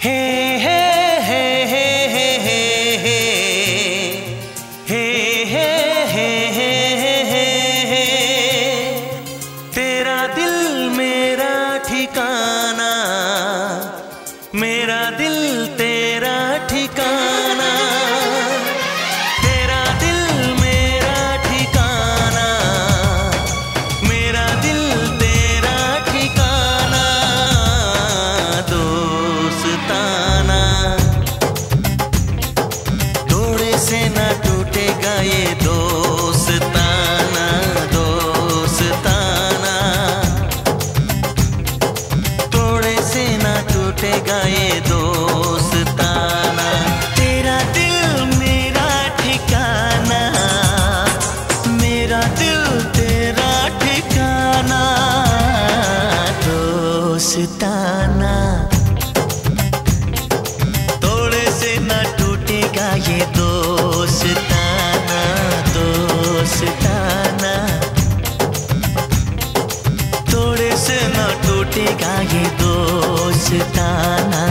हे हे हे हे हे हे हे हे हे हे हे तेरा दिल मेरा ठिकाना, मेरा दिल तेरा ठिकाना, तेरा दिल मेरा ठिकाना, मेरा दिल तेरा ठिकाना, दोस्ताना। तोड़े से ना टूटेगा ये दोस्ताना, दोस्ताना। तोड़े से ना टूटेगा ये दोस्ताना। तेरा दिल मेरा ठिकाना, मेरा दिल तेरा ठिकाना, दोस्ताना। तोड़े से ना टूटेगा ये दोस्ताना, दोस्ताना। तोड़े से ना टूटेगा ये दोस्ताना।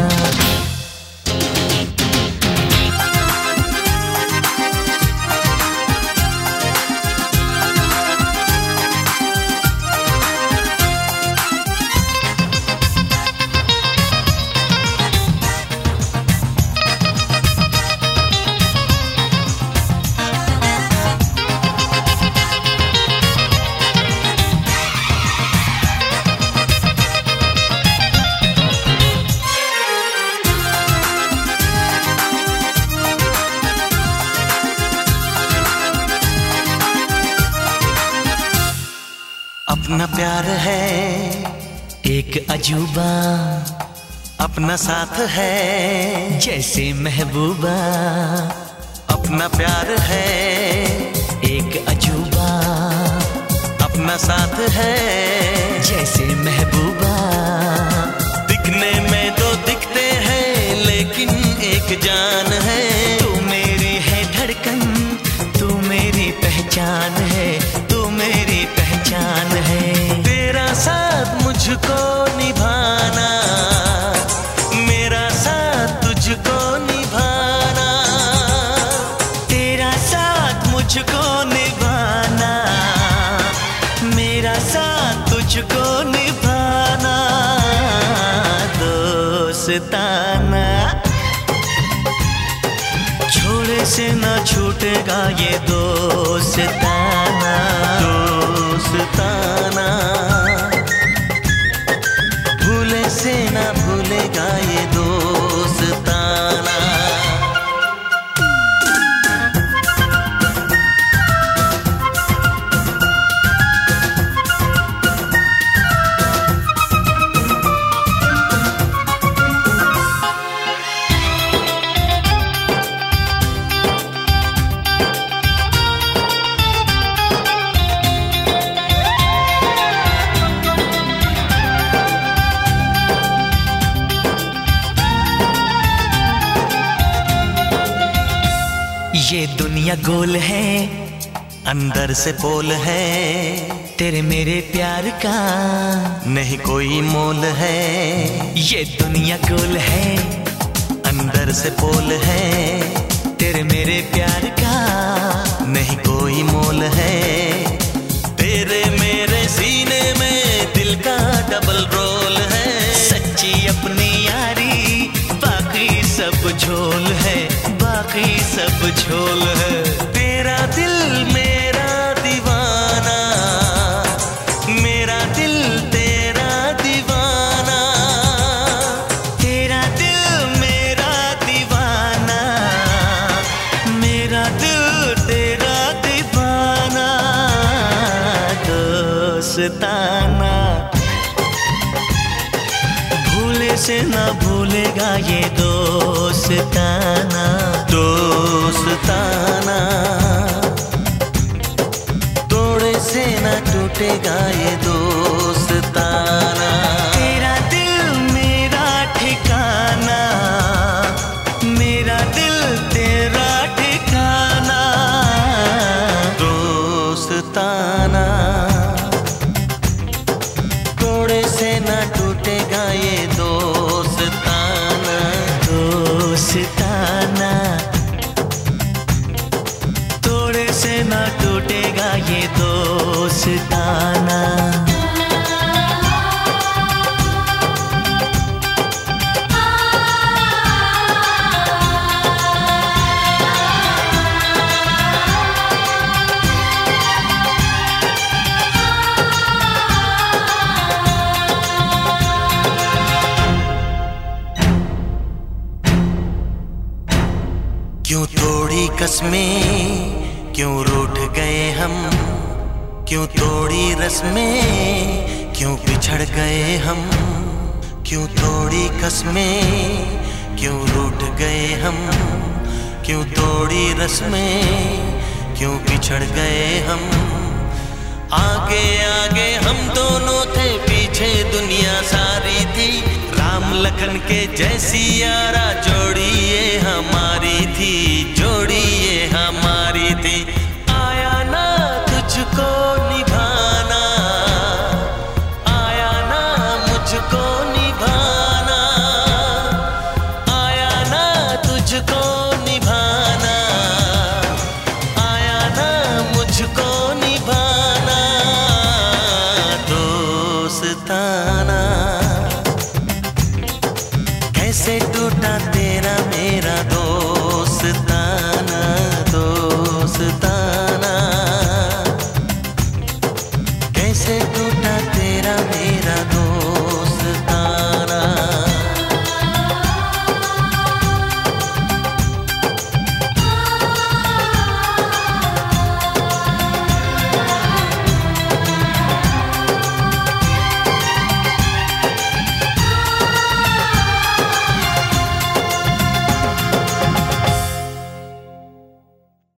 अपना प्यार है एक अजूबा, अपना साथ है जैसे महबूबा। अपना प्यार है एक अजूबा, अपना साथ है जैसे महबूबा। दिखने में तो दिखते हैं लेकिन एक जान है। तू मेरी है धड़कन, तू मेरी पहचान है, तू मेरी पहचान है। तेरा साथ मुझको निभाना, मेरा साथ तुझको निभाना। तेरा साथ मुझको निभाना, मेरा साथ तुझको निभाना, दोस्ताना। छोड़े से ना छूटेगा ये दोस्ताना, दोस्ताना। भूले से ना भूलेगा ये दोस्ताना। ये दुनिया गोल है, अंदर से पोल है। तेरे मेरे प्यार का नहीं कोई मोल है। ये दुनिया गोल है, अंदर से पोल है। तेरे मेरे प्यार का नहीं कोई मोल है। तेरे मेरे सीने में दिल का डबल रोल है। सच्ची अपनी यारी बाकी सब झोल है, बाकी सब झोल है। तेरा दिल मेरा दीवाना, मेरा दिल तेरा दीवाना। तेरा दिल मेरा दीवाना, मेरा दिल तेरा दीवाना, दोस्ताना। भूले से ना भूलेगा ये दोस्ताना, दोस्ताना। तोड़े से ना टूटेगा ये दोस्ताना। तेरा दिल मेरा ठिकाना, मेरा दिल तेरा ठिकाना, दोस्ताना। तोड़े से ना टूटेगा ये दोस्ताना। क्यों तोड़ी कसमें, क्यों रूठ गए हम, क्यों तोड़ी रस्में, क्यों बिछड़ गए हम। क्यों तोड़ी कसमें, क्यों रूठ गए हम, क्यों तोड़ी रस्में, क्यों बिछड़ गए हम। आगे आगे हम दोनों थे, पीछे दुनिया सारी थी। राम लखन के जैसी यारा जोड़ी ये हमारी थी।